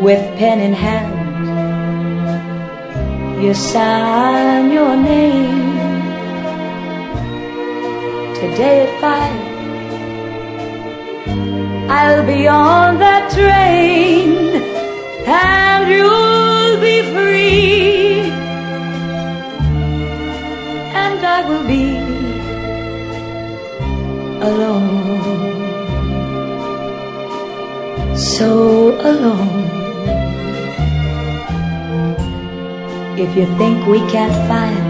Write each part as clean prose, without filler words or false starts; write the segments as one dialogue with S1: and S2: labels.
S1: with pen in hand, you sign your name. Today at 5, I'll be on that train, and you'll be free, and I will be alone, so alone. If you think we can't find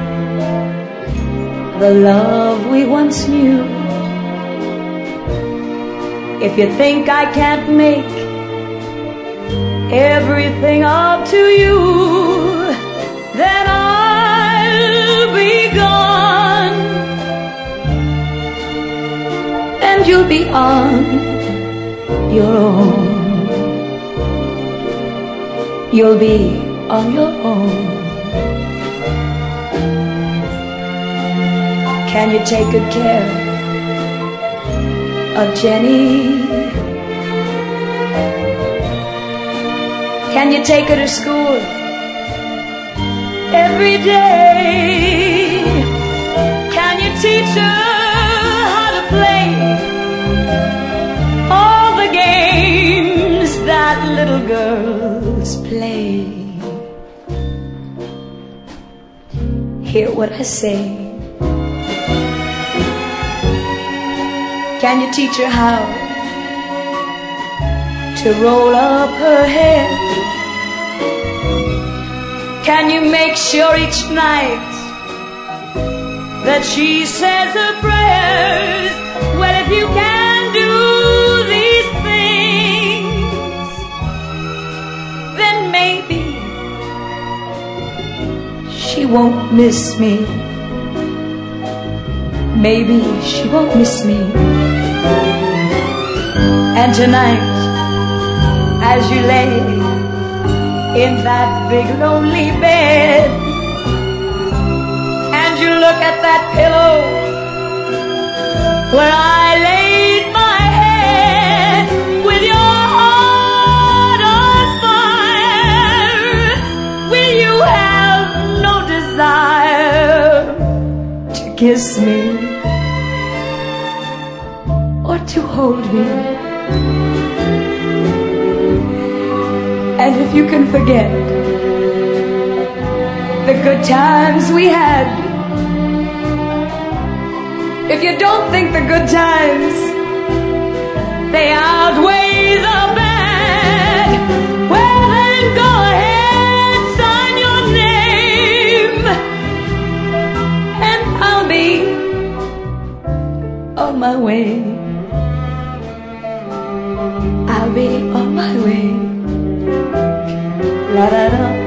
S1: the love we once knew, if you think I can't make everything up to you, then I'll be gone, and you'll be on your own. You'll be on your own. Can you take good care of Jenny? Can you take her to school every day? Can you teach her how to play all the games that little girls play? Hear what I say. Can you teach her how to roll up her hair? Can you make sure each night that she says her prayers? Well, if you can do these things, then maybe she won't miss me. Maybe she won't miss me. And tonight, as you lay in that big lonely bed, and you look at that pillow where I laid my head, with your heart on fire, will you have no desire to kiss me or to hold me? And if you can forget the good times we had, if you don't think the good times they outweigh the bad, well then go ahead, sign your name, and I'll be on my way. I'll be on my way. La da da.